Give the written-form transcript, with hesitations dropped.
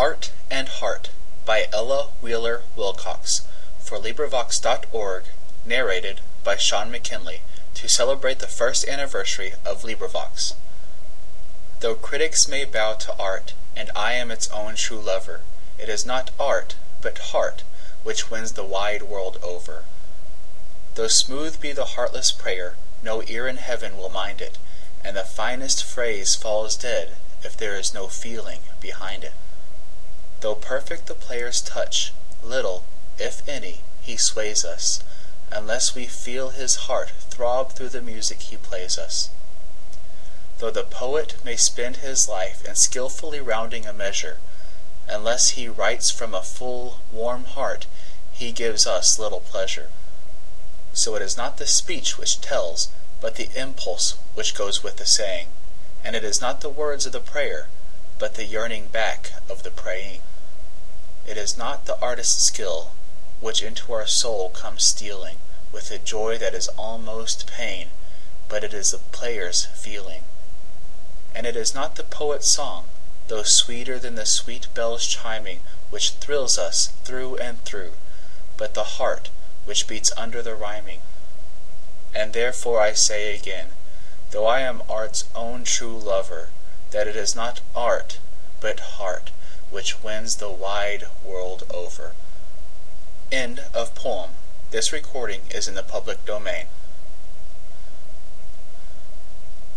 Art and Heart by Ella Wheeler Wilcox for LibriVox.org, narrated by Sean McKinley, to celebrate the first anniversary of LibriVox. Though critics may bow to art, and I am its own true lover, it is not art, but heart, which wins the wide world over. Though smooth be the heartless prayer, no ear in heaven will mind it, and the finest phrase falls dead if there is no feeling behind it. Though perfect the player's touch, little, if any, he sways us, unless we feel his heart throb through the music he plays us. Though the poet may spend his life in skillfully rounding a measure, unless he writes from a full, warm heart, he gives us little pleasure. So it is not the speech which tells, but the impulse which goes with the saying, and it is not the words of the prayer, but the yearning back of the praying. It is not the artist's skill, which into our soul comes stealing, with a joy that is almost pain, but it is the player's feeling. And it is not the poet's song, though sweeter than the sweet bells chiming, which thrills us through and through, but the heart which beats under the rhyming. And therefore I say again, though I am art's own true lover, that it is not art, but heart, which wins the wide world over. End of poem. This recording is in the public domain.